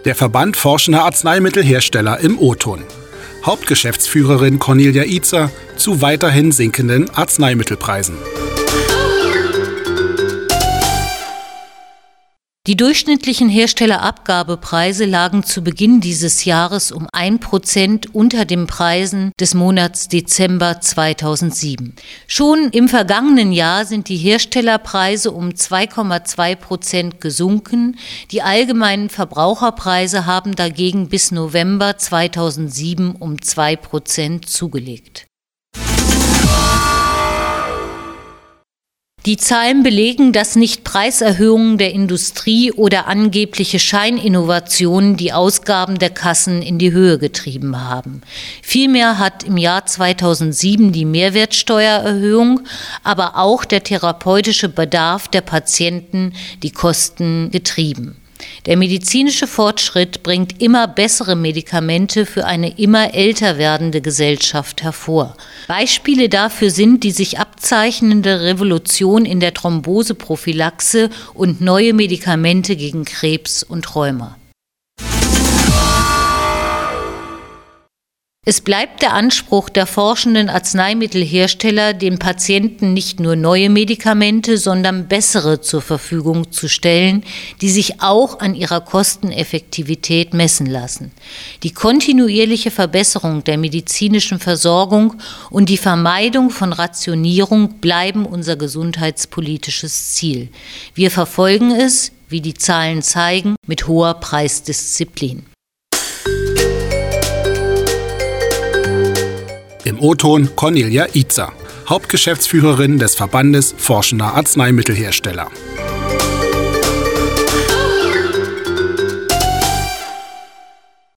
Der Verband Forschender Arzneimittelhersteller im O-Ton. Hauptgeschäftsführerin Cornelia Izer zu weiterhin sinkenden Arzneimittelpreisen. Die durchschnittlichen Herstellerabgabepreise lagen zu Beginn dieses Jahres um 1% unter den Preisen des Monats Dezember 2007. Schon im vergangenen Jahr sind die Herstellerpreise um 2,2% gesunken. Die allgemeinen Verbraucherpreise haben dagegen bis November 2007 um 2% zugelegt. Die Zahlen belegen, dass nicht Preiserhöhungen der Industrie oder angebliche Scheininnovationen die Ausgaben der Kassen in die Höhe getrieben haben. Vielmehr hat im Jahr 2007 die Mehrwertsteuererhöhung, aber auch der therapeutische Bedarf der Patienten die Kosten getrieben. Der medizinische Fortschritt bringt immer bessere Medikamente für eine immer älter werdende Gesellschaft hervor. Beispiele dafür sind die sich abzeichnende Revolution in der Thromboseprophylaxe und neue Medikamente gegen Krebs und Rheuma. Es bleibt der Anspruch der forschenden Arzneimittelhersteller, den Patienten nicht nur neue Medikamente, sondern bessere zur Verfügung zu stellen, die sich auch an ihrer Kosteneffektivität messen lassen. Die kontinuierliche Verbesserung der medizinischen Versorgung und die Vermeidung von Rationierung bleiben unser gesundheitspolitisches Ziel. Wir verfolgen es, wie die Zahlen zeigen, mit hoher Preisdisziplin. Im O-Ton Cornelia Izer, Hauptgeschäftsführerin des Verbandes Forschender Arzneimittelhersteller.